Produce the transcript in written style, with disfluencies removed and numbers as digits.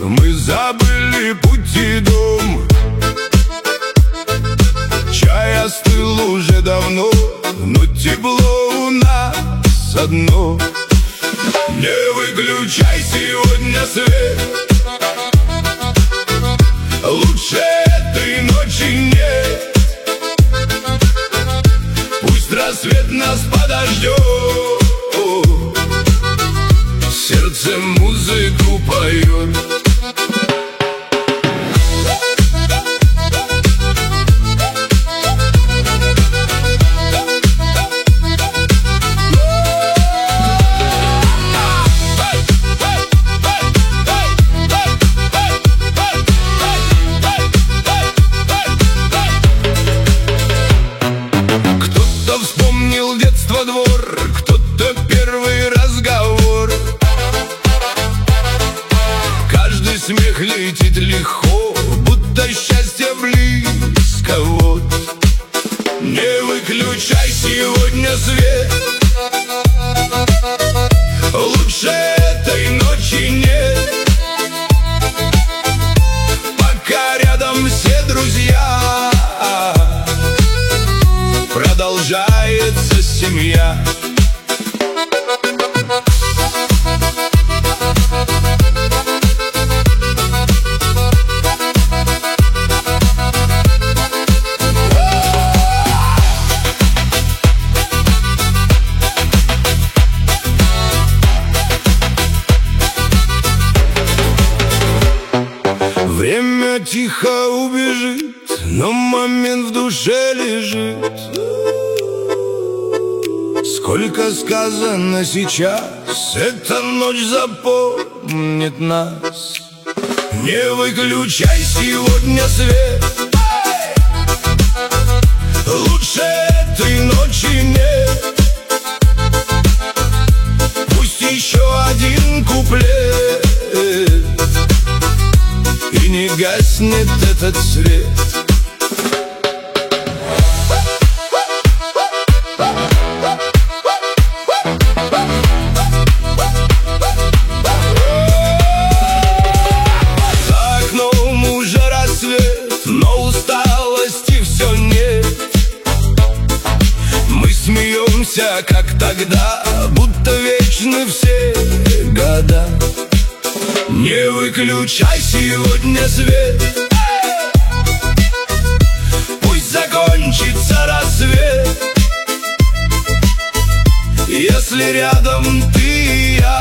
мы забыли путь и дом. Чай остыл уже давно, но тепло у нас одно. Не выключай сегодня свет, лучше этой ночи нет. Пусть рассвет нас подождет, сердце музыку поет. Вспомнил детство, двор, кто-то первый разговор. Каждый смех летит легко, будто счастье близко вот. Не выключай сегодня свет, лучше этой ночи нет. Пока рядом все друзья, продолжается семья. Время тихо убежит, но момент в душе лежит. Сколько сказано сейчас, эта ночь запомнит нас. Не выключай сегодня свет, лучше этой ночи нет. Пусть еще один куплет, и не гаснет этот свет. Но усталости все нет. Мы смеемся, как тогда, будто вечны все года. Не выключай сегодня свет, пусть закончится рассвет. Если рядом ты и я,